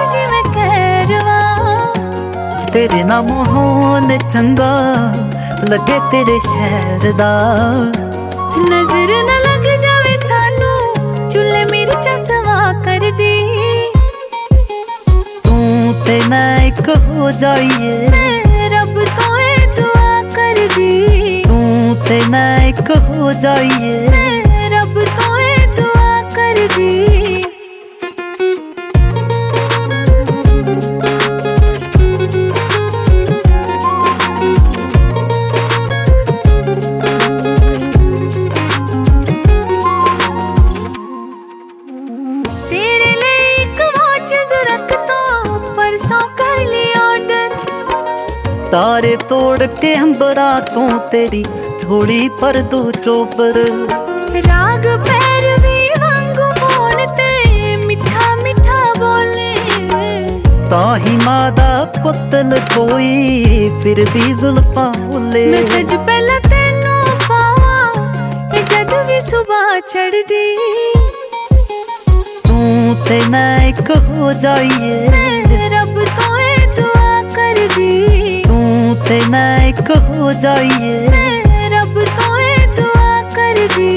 जिवें कहरवा। तेरे नाम होने चंगा लगे तेरे शहर दा। नजर न लग जावे सानू चुल्हे मिर्चा सवा कर दी। तू ते मैं एक हो जाइए, मैं रब तो ये दुआ कर दी। तू ते मैं एक हो जाइए, मैं रब तो ये दुआ कर दी। तेरे लिए एक वॉच रख तो परसों कर ली ऑर्डर। तारे तोड़ के अंबरा तो तेरी झोली पर दो चोपर। राग भैरवी वांगू फोन ते मिठा मिठा बोले। ताही मादा पुतल कोई फिर दी जुल्फा बोले। मैं सज पहला तेनू पावा जद भी सुबह चढ़ दी। तू ते मैं एक हो जाइए, मैं रब तो ये दुआ कर दी। तू ते मैं एक हो जाइए, मैं रब तो ये दुआ कर दी।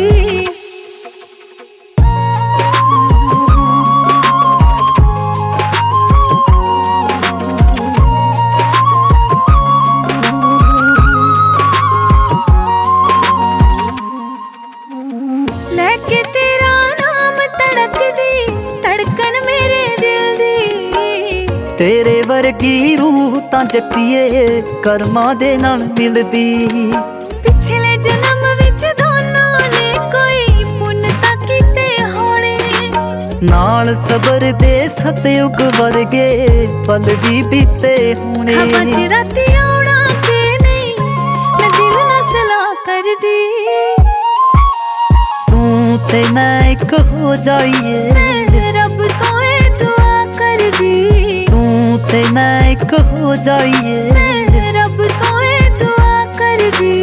लेके तेरा नाम तड़क दी धड़कन मेरे दिल दी। तेरे वर्गी रूह तां जट्टिए कर्मां दे नाल मिलदी। पिछले जन्म विच दोनों ने कोई पुण्य तां कीते होणे। नाल सबर दे सतयुग वर्गे पल भी बीते होणे। खबा च राती आउणा ते नहीं मैं दिल नाल सलाह कर दी। तू ते मैं एक हो जाइए, मैं रब तो ये दुआ कर दी। तू ते मैं एक हो जाइए, मैं रब तो ये दुआ कर दी।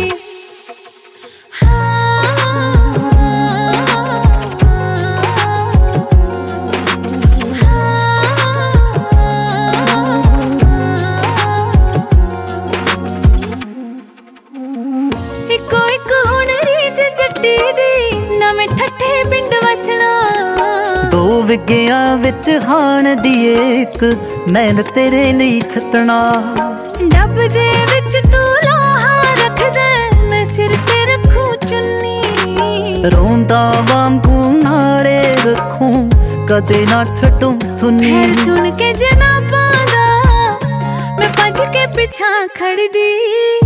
इको एक हुण रीज जट्टी दी नवें ठट्ठे पिंड वसना। दो विगियां विच हाण दी एक मैन तेरे लिए छतना। डब दे विच तू लोहा रख दे मैं सिर ते रखूं चुन्नी। रोंदा वांगू नारे रखूं कदे ना छड्डूं सुनी। खैर सुन के जनाबां दा मैं भज के पिछा खड़ दी।